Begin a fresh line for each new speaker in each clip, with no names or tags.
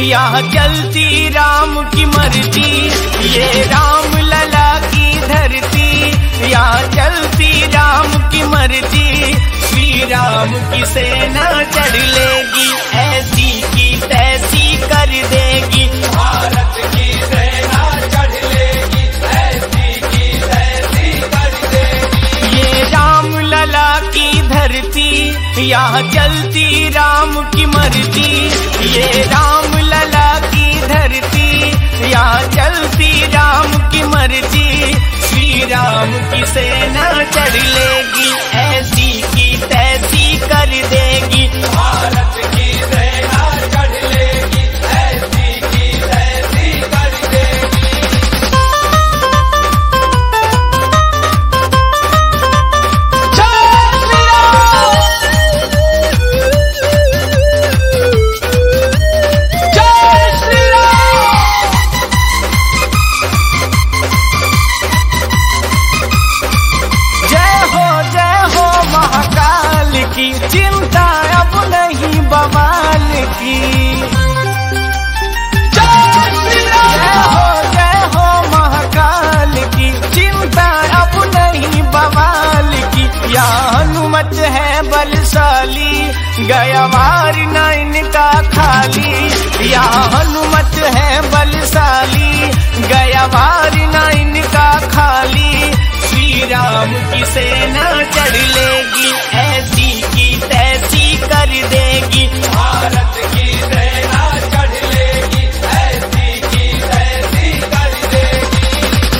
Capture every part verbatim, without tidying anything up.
यहाँ चलती राम की मर्जी, ये राम लला की धरती। यहाँ चलती राम की मर्जी, श्री राम की सेना चढ़ लेगी, ऐसी की तैसी कर देगी।
भारत की सेना चढ़ लेगी, ऐसी की तैसी कर देगी।
ये राम लला की धरती, यहाँ चलती राम की मर्जी। ये राम लला की धरती, यहाँ चलती राम की मर्जी। श्री राम की सेना चढ़ लेगी, ऐसी की तैसी कर देगी।
भारत की सेना चढ़ लेगी, ऐसी की तैसी कर देगी।
चिंता अब नहीं बवाल की। जय हो जय हो महाकाल की, चिंता अब नहीं बवाल की। या हनुमत है बलशाली, गया वार न इनका खाली। या हनुमत है बलशाली, गया वार न इनका खाली। श्री राम की सेना चढ़ लेगी, ऐसी की तैसी कर देगी।
भारत की सेना चढ़ लेगी, ऐसी की तैसी कर देगी।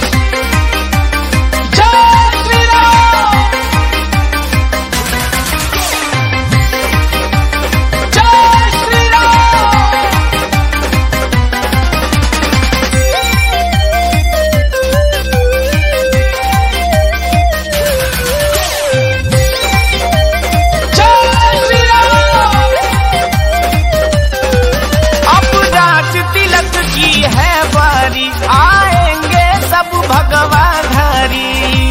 जय श्री राम, जय श्री राम। है बारी, आएंगे सब भगवाधारी।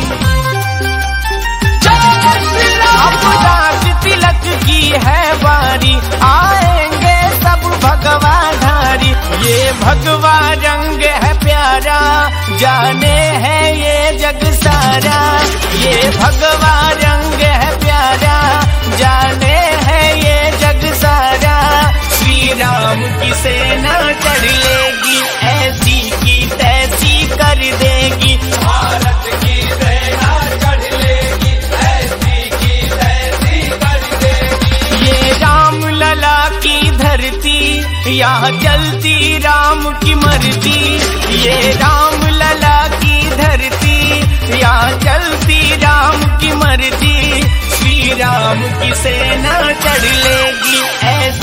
अब राज तिलक की है बारी, आएंगे सब भगवाधारी। ये भगवा रंग है प्यारा, जाने है ये जग सारा। ये भगवा रंग है प्यारा, जाने है ये जग सारा। श्री राम की सेना चढ़ लेगी, ऐसी की तैसी कर देगी।
भारत की सेना चढ़ लेगी, ऐसी की तैसी कर देगी।
ये राम लला की धरती, यहाँ चलती राम की मर्जी। ये राम लला की धरती, यहाँ चलती राम की मर्जी। श्री राम की सेना चढ़ लेगी, ऐसी